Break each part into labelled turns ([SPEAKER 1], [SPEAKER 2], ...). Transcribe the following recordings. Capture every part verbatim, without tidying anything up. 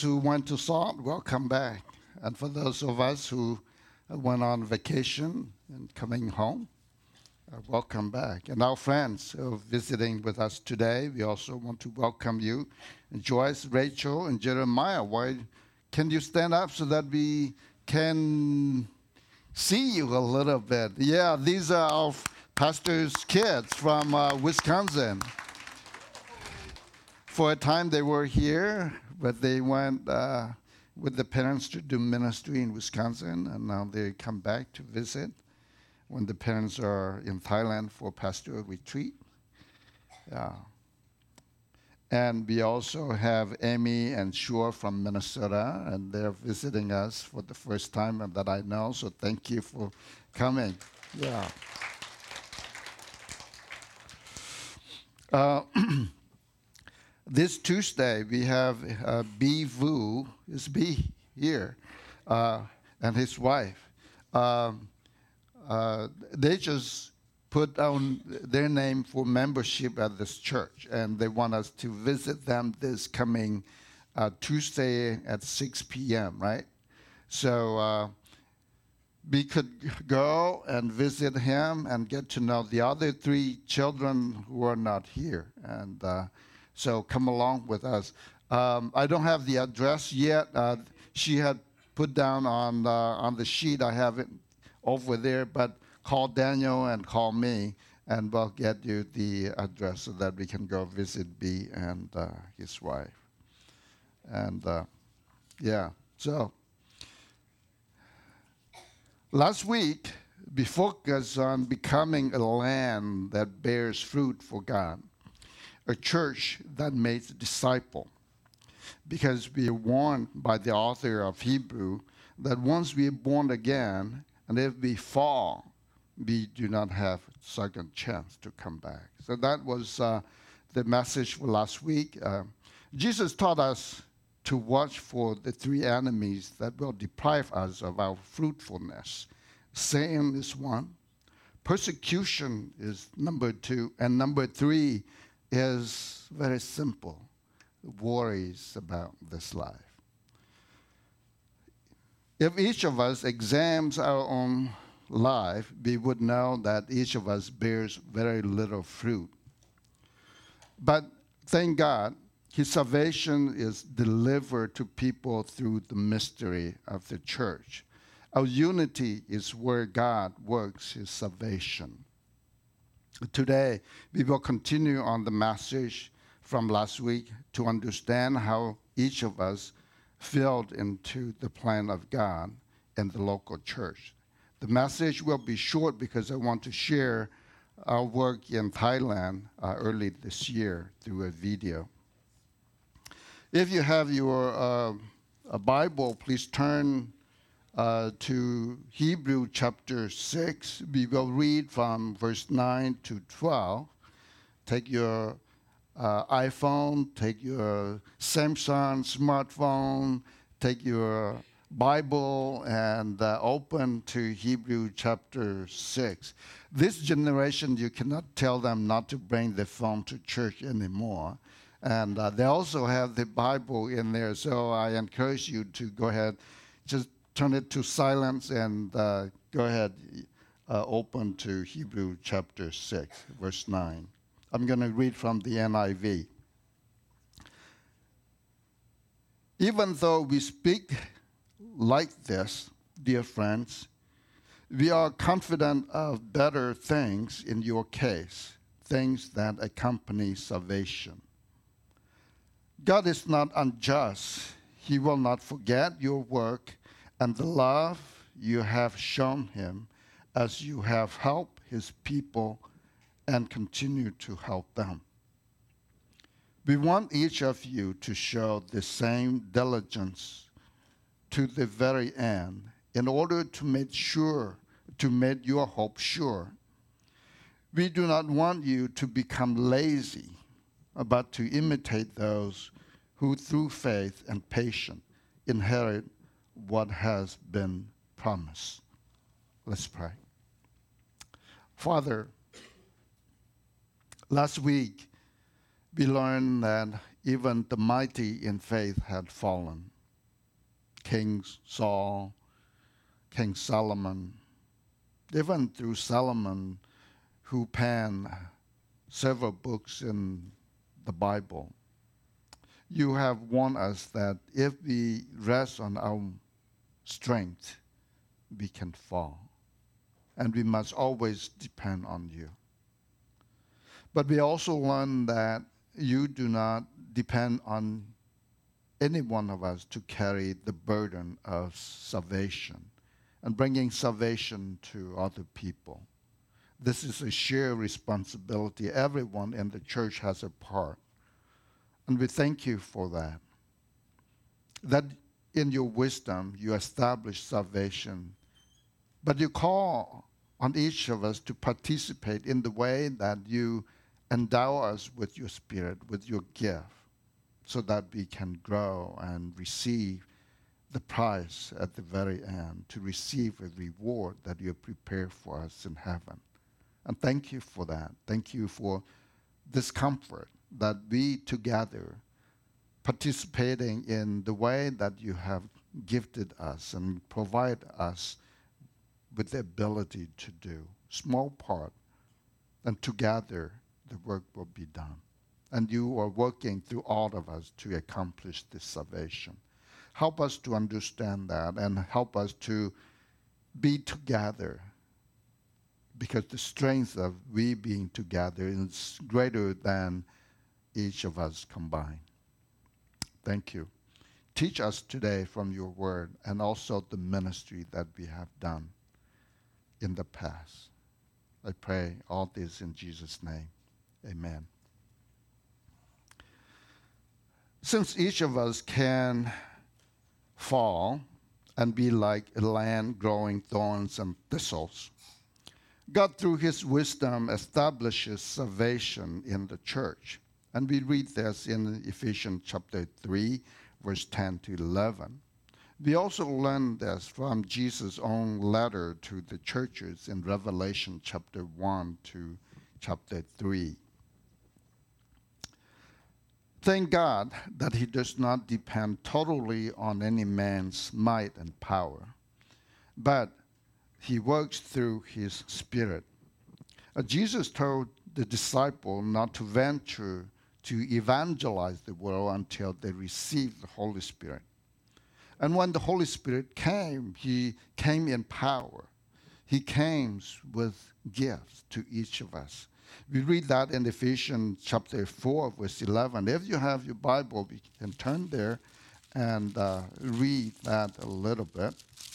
[SPEAKER 1] Who went to Salt, welcome back. And for those of us who went on vacation and coming home, uh, welcome back. And our friends who are visiting with us today, we also want to welcome you. And Joyce, Rachel, and Jeremiah, why can you stand up so that we can see you a little bit? Yeah, these are our pastor's kids from uh, Wisconsin. For a time they were here, but they went uh, with the parents to do ministry in Wisconsin, and now they come back to visit when the parents are in Thailand for pastoral retreat. Yeah. And we also have Amy and Shua from Minnesota, and they're visiting us for the first time that I know, so thank you for coming. Yeah. Uh, This Tuesday, we have uh, B. Vu, is B here, uh, and his wife. Um, uh, they just put down their name for membership at this church, and they want us to visit them this coming uh, Tuesday at six p.m., right? So uh, we could go and visit him and get to know the other three children who are not here. And uh, So come along with us. Um, I don't have the address yet. Uh, she had put down on uh, on the sheet. I have it over there. But call Daniel and call me, and we'll get you the address so that we can go visit B and uh, his wife. And uh, yeah, so last week we focused on becoming a land that bears fruit for God. A church that makes disciples, because we are warned by the author of Hebrew that once we are born again, and if we fall, we do not have a second chance to come back. So that was uh, the message for last week. Uh, Jesus taught us to watch for the three enemies that will deprive us of our fruitfulness. Sin is one, persecution is number two, and number three is very simple, worries about this life. If each of us examines our own life, we would know that each of us bears very little fruit. But thank God, his salvation is delivered to people through the mystery of the church. Our unity is where God works his salvation. Today, we will continue on the message from last week to understand how each of us filled into the plan of God and the local church. The message will be short because I want to share our work in Thailand uh, early this year through a video. If you have your uh, a Bible, please turn Uh, to Hebrew chapter six. We will read from verse nine to twelve. Take your uh, iPhone, take your Samsung smartphone, take your Bible, and uh, open to Hebrew chapter six. This generation, you cannot tell them not to bring the phone to church anymore. And uh, they also have the Bible in there, so I encourage you to go ahead, just turn it to silence and uh, go ahead, uh, open to Hebrew chapter six, verse nine. I'm going to read from the N I V. Even though we speak like this, dear friends, we are confident of better things in your case, things that accompany salvation. God is not unjust. He will not forget your work and the love you have shown him as you have helped his people and continue to help them. We want each of you to show the same diligence to the very end in order to make sure, to make your hope sure. We do not want you to become lazy, but to imitate those who through faith and patience inherit what has been promised. Let's pray. Father, last week we learned that even the mighty in faith had fallen. King Saul, King Solomon, even through Solomon, who penned several books in the Bible. You have warned us that if we rest on our strength, we can fall. And we must always depend on you. But we also learn that you do not depend on any one of us to carry the burden of salvation and bringing salvation to other people. This is a shared responsibility. Everyone in the church has a part. And we thank you for that. That in your wisdom, you establish salvation. But you call on each of us to participate in the way that you endow us with your spirit, with your gift, so that we can grow and receive the prize at the very end, to receive a reward that you have prepared for us in heaven. And thank you for that. Thank you for this comfort that we together, participating in the way that you have gifted us and provide us with the ability to do small part, and together the work will be done. And you are working through all of us to accomplish this salvation. Help us to understand that and help us to be together, because the strength of we being together is greater than each of us combined. Thank you. Teach us today from your word and also the ministry that we have done in the past. I pray all this in Jesus' name. Amen. Since each of us can fall and be like a land growing thorns and thistles, God, through his wisdom, establishes salvation in the church. And we read this in Ephesians chapter three, verse ten to eleven. We also learn this from Jesus' own letter to the churches in Revelation chapter one to chapter three. Thank God that he does not depend totally on any man's might and power, but he works through his Spirit. Uh, Jesus told the disciple not to venture to evangelize the world until they received the Holy Spirit. And when the Holy Spirit came, he came in power. He came with gifts to each of us. We read that in Ephesians chapter four, verse eleven. If you have your Bible, we can turn there and uh, read that a little bit.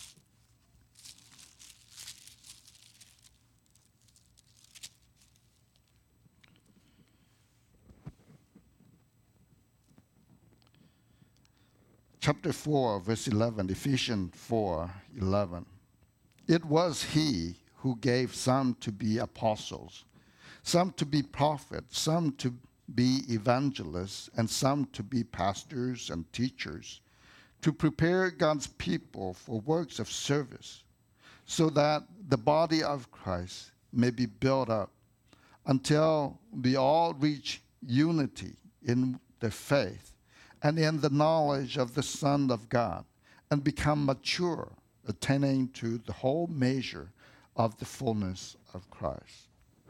[SPEAKER 1] Chapter four, verse eleven, Ephesians four, eleven. It was he who gave some to be apostles, some to be prophets, some to be evangelists, and some to be pastors and teachers, to prepare God's people for works of service, so that the body of Christ may be built up until we all reach unity in the faith and in the knowledge of the Son of God, and become mature, attaining to the whole measure of the fullness of Christ.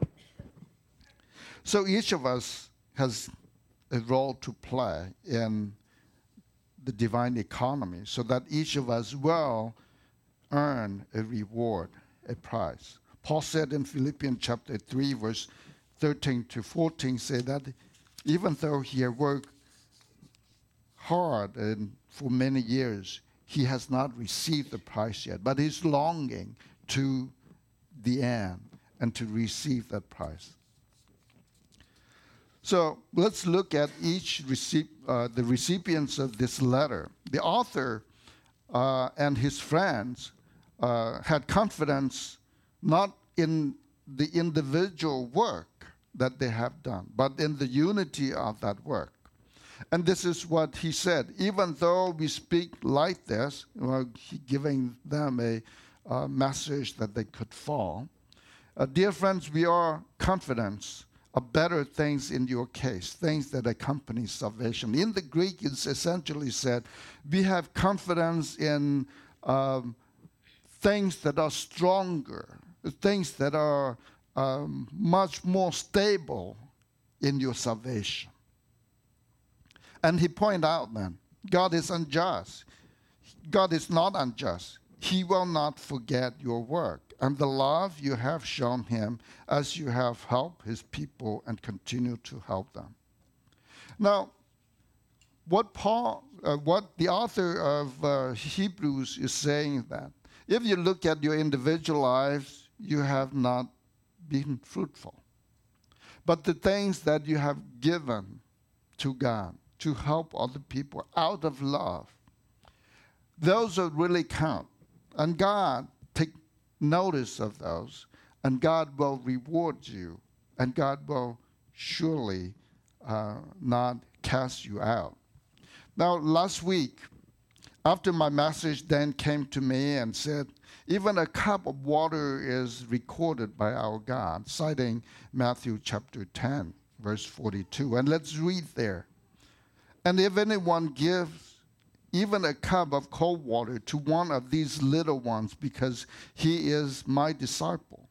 [SPEAKER 1] So each of us has a role to play in the divine economy, so that each of us will earn a reward, a prize. Paul said in Philippians chapter three, verse thirteen to fourteen, say that even though he had worked hard and for many years, he has not received the prize yet, but he's longing to the end and to receive that prize. So let's look at each recip- uh, the recipients of this letter. The author uh, and his friends uh, had confidence not in the individual work that they have done, but in the unity of that work. And this is what he said. Even though we speak like this, well, he giving them a uh, message that they could fall. Uh, dear friends, we are confident are better things in your case, things that accompany salvation. In the Greek, it's essentially said, we have confidence in um, things that are stronger, things that are um, much more stable in your salvation. And he pointed out then, God is unjust. God is not unjust. He will not forget your work and the love you have shown him as you have helped his people and continue to help them. Now, what Paul, uh, what the author of uh, Hebrews is saying that if you look at your individual lives, you have not been fruitful. But the things that you have given to God to help other people out of love, those are really count. And God take notice of those, and God will reward you, and God will surely uh, not cast you out. Now, last week, after my message, Dan came to me and said, even a cup of water is recorded by our God, citing Matthew chapter ten, verse forty-two. And let's read there. And if anyone gives even a cup of cold water to one of these little ones because he is my disciple,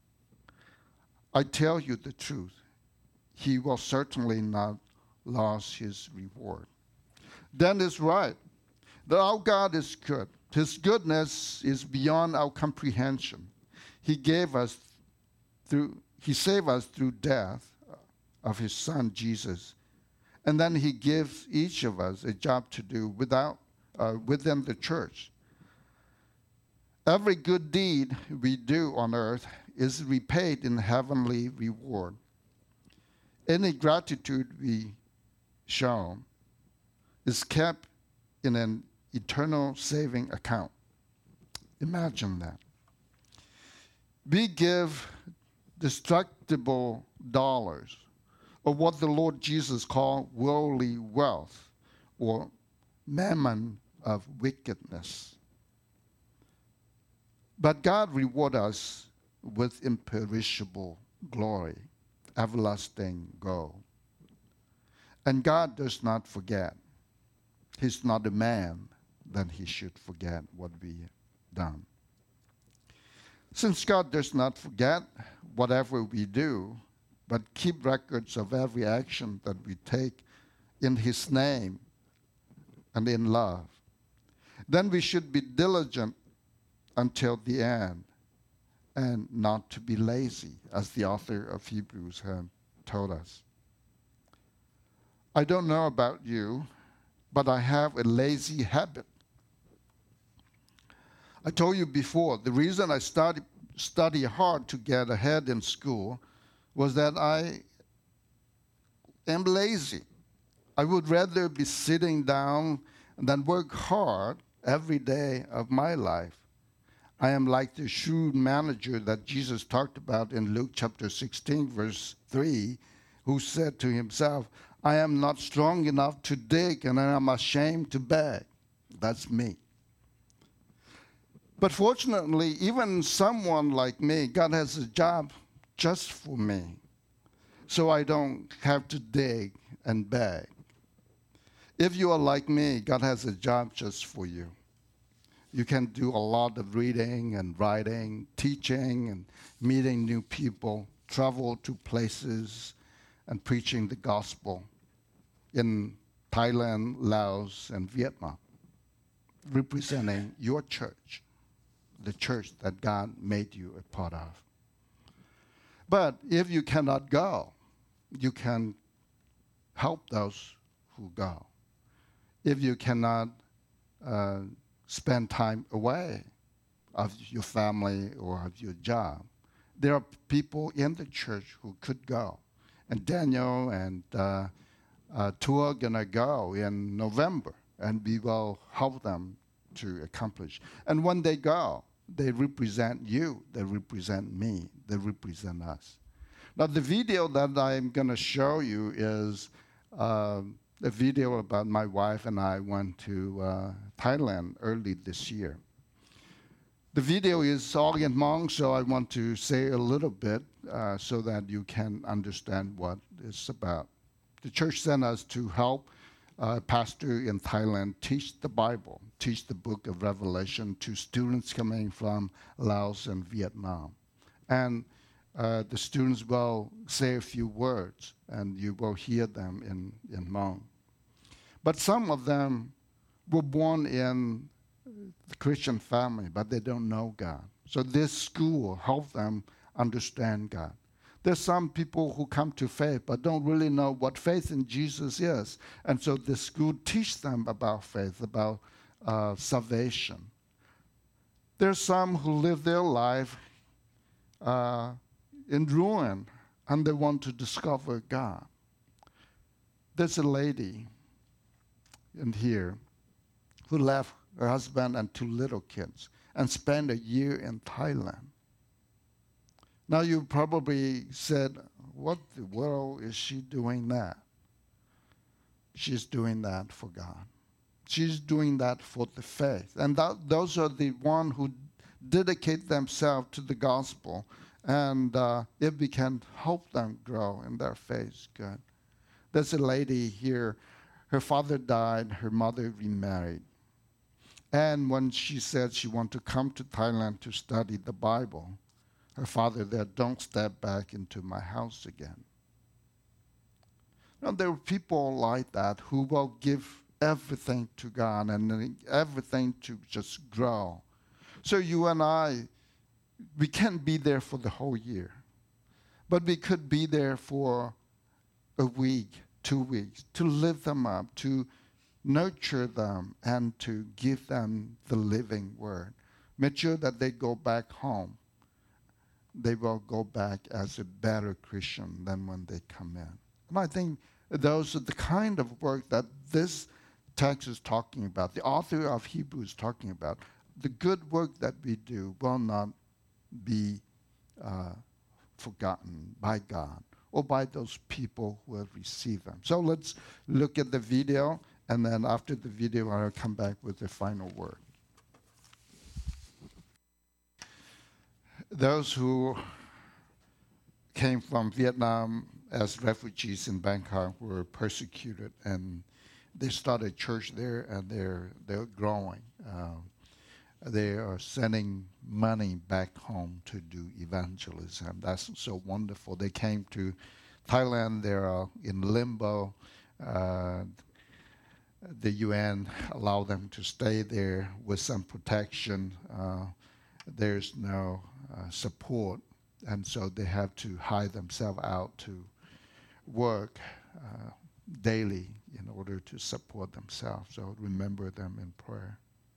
[SPEAKER 1] I tell you the truth, he will certainly not lose his reward. Then it's right that our God is good. His goodness is beyond our comprehension. He gave us through, he saved us through death of his son Jesus. And then he gives each of us a job to do without, uh, within the church. Every good deed we do on earth is repaid in heavenly reward. Any gratitude we show is kept in an eternal saving account. Imagine that. We give destructible dollars, or what the Lord Jesus called worldly wealth, or mammon of wickedness. But God rewards us with imperishable glory, everlasting gold. And God does not forget. He's not a man that he should forget what we have done. Since God does not forget whatever we do, but keep records of every action that we take in his name and in love, then we should be diligent until the end and not to be lazy, as the author of Hebrews had told us. I don't know about you, but I have a lazy habit. I told you before, the reason I study, study hard to get ahead in school was that I am lazy. I would rather be sitting down than work hard every day of my life. I am like the shrewd manager that Jesus talked about in Luke chapter sixteen, verse three, who said to himself, I am not strong enough to dig, and I am ashamed to beg. That's me. But fortunately, even someone like me, God has a job just for me, so I don't have to dig and beg. If you are like me, God has a job just for you. You can do a lot of reading and writing, teaching and meeting new people, travel to places and preaching the gospel in Thailand, Laos, and Vietnam, representing your church, the church that God made you a part of. But if you cannot go, you can help those who go. If you cannot uh, spend time away of your family or of your job, there are people in the church who could go. And Daniel and uh, uh, two are going to go in November, and we will help them to accomplish. And when they go, they represent you, they represent me, they represent us. Now, the video that I'm going to show you is uh, a video about my wife and I went to uh, Thailand early this year. The video is all in Hmong, so I want to say a little bit uh, so that you can understand what it's about. The church sent us to help a pastor in Thailand teach the Bible, teach the book of Revelation to students coming from Laos and Vietnam. And uh, the students will say a few words, and you will hear them in, in Hmong. But some of them were born in the Christian family, but they don't know God. So this school helped them understand God. There's some people who come to faith but don't really know what faith in Jesus is. And so the school teach them about faith, about uh, salvation. There's some who live their life uh, in ruin, and they want to discover God. There's a lady in here who left her husband and two little kids and spent a year in Thailand. Now you probably said, what the world is she doing that? She's doing that for God. She's doing that for the faith. And that, those are the ones who dedicate themselves to the gospel, and uh, if we can help them grow in their faith, good. There's a lady here, her father died, her mother remarried. And when she said she wanted to come to Thailand to study the Bible, her father said, don't step back into my house again. Now, there are people like that who will give everything to God and everything to just grow. So you and I, we can't be there for the whole year, but we could be there for a week, two weeks, to lift them up, to nurture them, and to give them the living word. Make sure that they go back home. They will go back as a better Christian than when they come in. And I think those are the kind of work that this text is talking about, the author of Hebrews is talking about. The good work that we do will not be uh, forgotten by God or by those people who have received them. So let's look at the video, and then after the video, I'll come back with the final word. Those who came from Vietnam as refugees in Bangkok were persecuted, and they started a church there, and they're they're growing. Uh, they are sending money back home to do evangelism. That's so wonderful. They came to Thailand. They're in limbo. Uh, the U N allowed them to stay there with some protection. Uh, there's no uh, support, and so they have to hire themselves out to work uh, daily in order to support themselves. So remember them in prayer.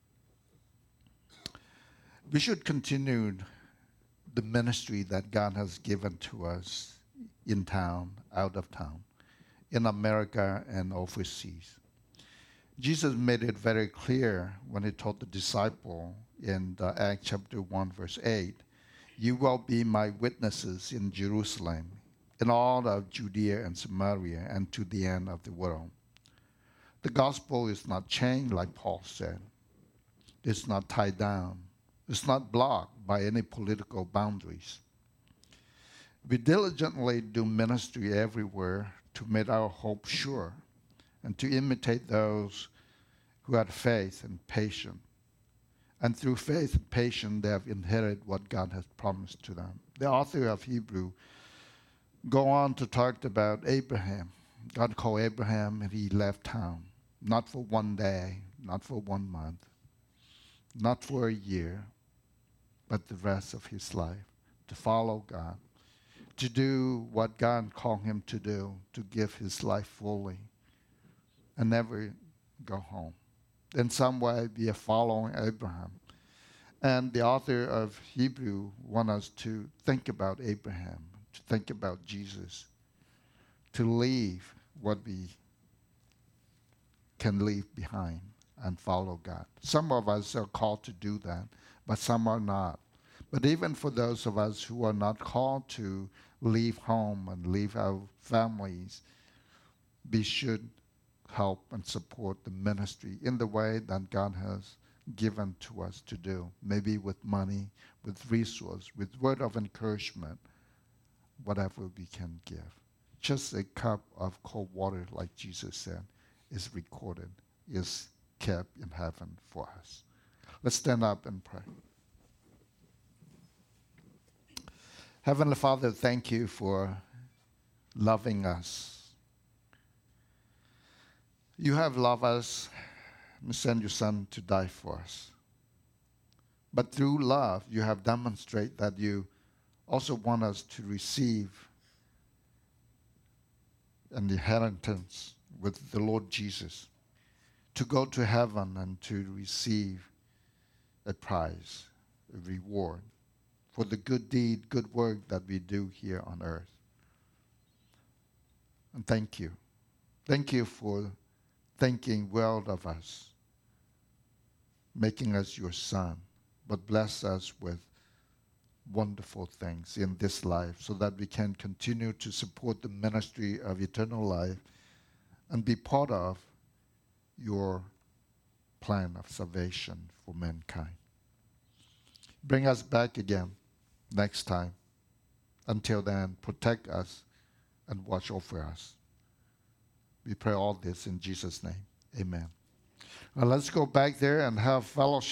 [SPEAKER 1] We should continue the ministry that God has given to us in town, out of town, in America and overseas. Jesus made it very clear when he told the disciple in the Acts chapter one, verse eight, you will be my witnesses in Jerusalem, in all of Judea and Samaria, and to the end of the world. The gospel is not chained, like Paul said. It's not tied down. It's not blocked by any political boundaries. We diligently do ministry everywhere to make our hope sure and to imitate those who had faith and patience. And through faith and patience, they have inherited what God has promised to them. The author of Hebrew go on to talk about Abraham. God called Abraham, and he left town, not for one day, not for one month, not for a year, but the rest of his life, to follow God, to do what God called him to do, to give his life fully, and never go home. In some way, we are following Abraham. And the author of Hebrew wants us to think about Abraham, to think about Jesus, to leave what we can leave behind and follow God. Some of us are called to do that, but some are not. But even for those of us who are not called to leave home and leave our families, we should help and support the ministry in the way that God has given to us to do, maybe with money, with resource, with word of encouragement, whatever we can give. Just a cup of cold water, like Jesus said, is recorded, is kept in heaven for us. Let's stand up and pray. Heavenly Father, thank you for loving us. You have loved us and sent your Son to die for us. But through love, you have demonstrated that you also want us to receive an inheritance with the Lord Jesus, to go to heaven and to receive a prize, a reward for the good deed, good work that we do here on earth. And thank you. Thank you for thinking well of us, making us your son, but bless us with wonderful things in this life so that we can continue to support the ministry of eternal life and be part of your plan of salvation for mankind. Bring us back again next time. Until then, protect us and watch over us. We pray all this in Jesus' name. Amen. Well, let's go back there and have fellowship.